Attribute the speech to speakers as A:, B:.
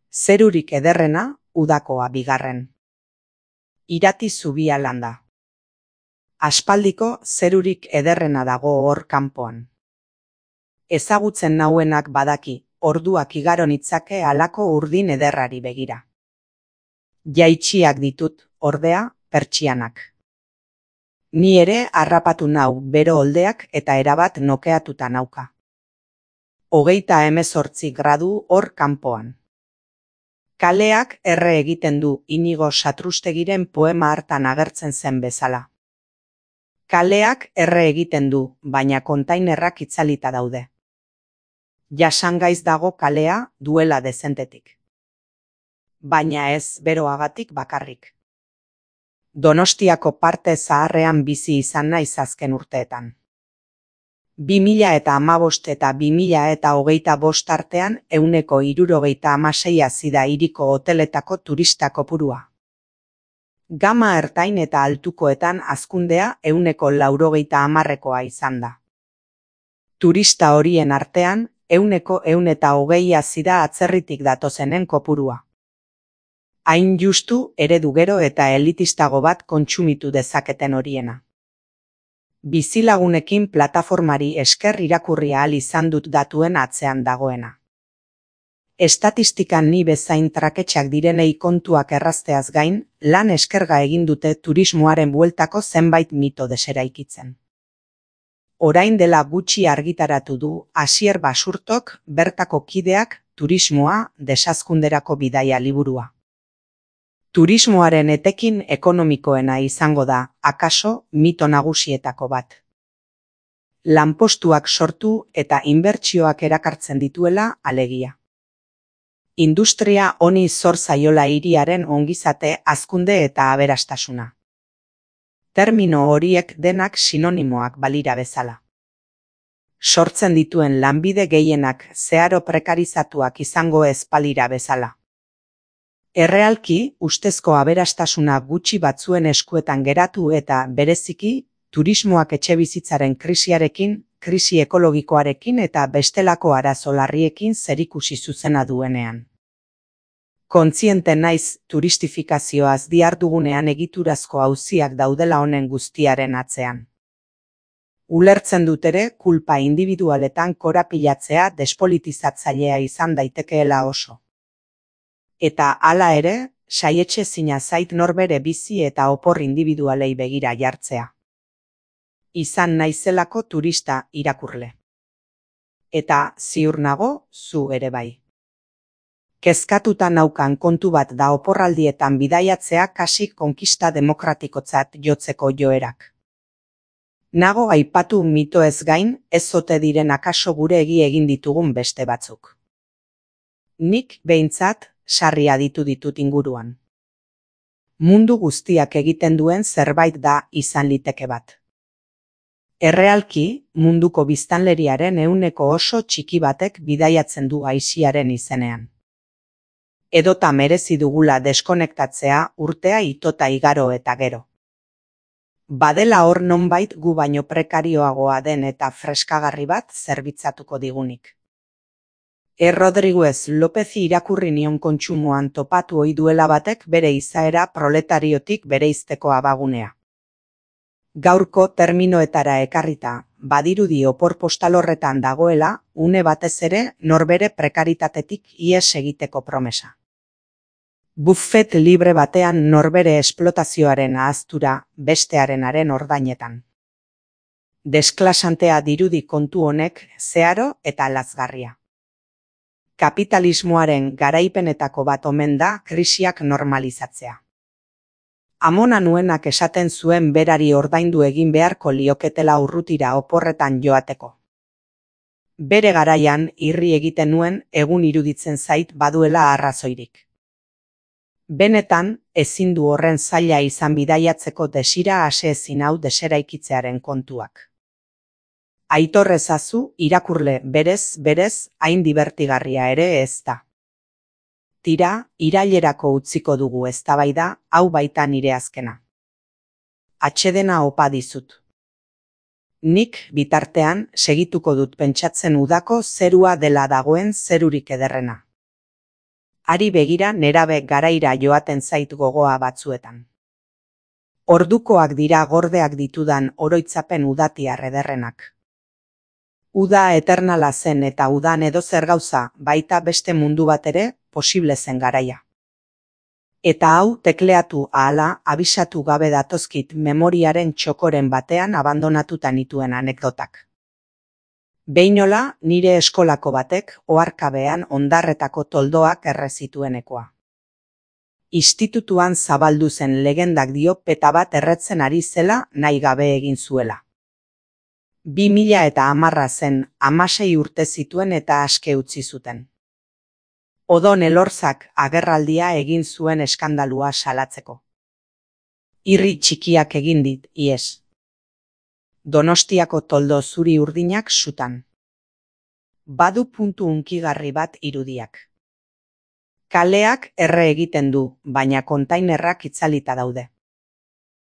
A: Zerurik ederrena, udakoa bigarren. Irati zubia landa. Aspaldiko zerurik ederrena dago hor kanpoan. Ezagutzen nauenak badaki, orduak igaro nitzake halako urdin ederrari begira. Jaitsiak ditut, ordea, pertsianak. Ni ere harrapatu nau bero oldeak eta erabat nokeatuta nauka. 38 gradu hor kanpoan. Kaleak erre egiten du Inigo Satrustegiren poema hartan agertzen zen bezala. Kaleak erre egiten du, baina kontainerrak itzalita daude. Jasangaiz dago kalea duela dezentetik. Baina ez beroagatik bakarrik. Donostiako parte zaharrean bizi izan naiz azken urteetan. 2015 eta 2025 artean 176 hazi da hiriko hoteletako turista kopurua. Gama ertain eta altukoetan hazkundea 190%koa izan da. Turista horien artean 120 hazi da atzerritik datozenen kopurua. Hain justu eredu gero eta elitistago bat kontsumitu dezaketen horiena. Bizilagunekin plataformari esker irakurri ahal izan dut datuen atzean dagoena. Estatistikan ni bezain traketsak direnei kontuak errazteaz gain, lan eskerga egin dute turismoaren bueltako zenbait mito deseraikitzen. Orain dela gutxi argitaratu du Asier Basurtok bertako kideak turismoa desazkunderako bidaia liburua. Turismoaren etekin ekonomikoena izango da, akaso, mito nagusietako bat. Lanpostuak sortu eta inbertsioak erakartzen dituela alegia. Industria honi zor zaiola hiriaren ongizate, hazkunde eta aberastasuna. Termino horiek denak sinonimoak balira bezala. Sortzen dituen lanbide gehienak zeharo prekarizatuak izango ez balira bezala. Errealki, ustezko aberastasuna gutxi batzuen eskuetan geratu eta bereziki, turismoak etxebizitzaren krisiarekin, krisi ekologikoarekin eta bestelako arazo larriekin zerikusi zuzena duenean. Kontziente naiz turistifikazioaz dihardugunean egiturazko auziak daudela honen guztiaren atzean. Ulertzen dut ere kulpa indibidualetan korapilatzea despolitizatzailea izan daitekeela oso. Eta hala ere, saietsezina zait norbere bizi eta opor indibidualei begira jartzea. Izan naizelako turista irakurle. Eta ziur nago, zu ere bai. Kezkatuta naukan kontu bat da oporraldietan bidaiatzea kasi konkista demokratikotzat jotzeko joerak. Nago aipatu mitoez gain, ez ote diren akaso gure egin ditugun beste batzuk. Nik behintzat, sarri aditu ditut inguruan. Mundu guztiak egiten duen zerbait da izan liteke bat. Errealki, munduko biztanleriaren 1% oso txiki batek bidaiatzen du aisiaren izenean. Edota merezi dugula deskonektatzea urtea itota igaro eta gero. Badela hor nonbait gu baino prekarioagoa den eta freskagarri bat zerbitzatuko digunik. Rodriguez Lopezi irakurri nion kontsumoan topatu ohi duela batek bere izaera proletariotik bereizteko abagunea. Gaurko terminoetara ekarrita, badirudi opor postalorretan dagoela, une batez ere norbere prekaritatetik ihes egiteko promesa. Buffet libre batean norbere esplotazioaren ahaztura bestearenaren ordainetan. Desklasantea dirudi kontu honek zeharo eta lazgarria. Kapitalismoaren garaipenetako bat omen da krisiak normalizatzea. Amona nuenak esaten zuen berari ordaindu egin beharko lioketela urrutira oporretan joateko. Bere garaian irri egiten nuen egun iruditzen zait baduela arrazoirik. Benetan, ezin du horren zaila izan bidaiatzeko desira aseezin hau deseraikitzearen kontuak. Aitor ezazu irakurle berez hain dibertigarria ere ez da. Tira, irailerako utziko dugu eztabaida, hau baita nire azkena. Atsedena opa dizut. Nik, bitartean, segituko dut pentsatzen udako zerua dela dagoen zerurik ederrena. Hari begira nerabe garaira joaten zait gogoa batzuetan. Ordukoak dira gordeak ditudan oroitzapen udatiar ederrenak. Uda eternala zen eta udan edozer gauza, baita beste mundu bat ere, posible zen garaia. Eta hau tekleatu ahala abisatu gabe datozkit memoriaren txokoren batean abandonatuta nituen anekdotak. Behinola nire eskolako batek oharkabean hondarretako toldoak erre zituenekoa. Institutuan zabaldu zen legendak dio peta bat erretzen ari zela nahi gabe egin zuela. 2010 zen, 16 urte zituen eta aske utzi zuten. Odon Elorzak agerraldia egin zuen eskandalua salatzeko. Irri txikiak egin dit, ies. Donostiako toldo zuri urdinak sutan. Badu puntu hunkigarri bat irudiak. Kaleak erre egiten du, baina kontainerrak itzalita daude.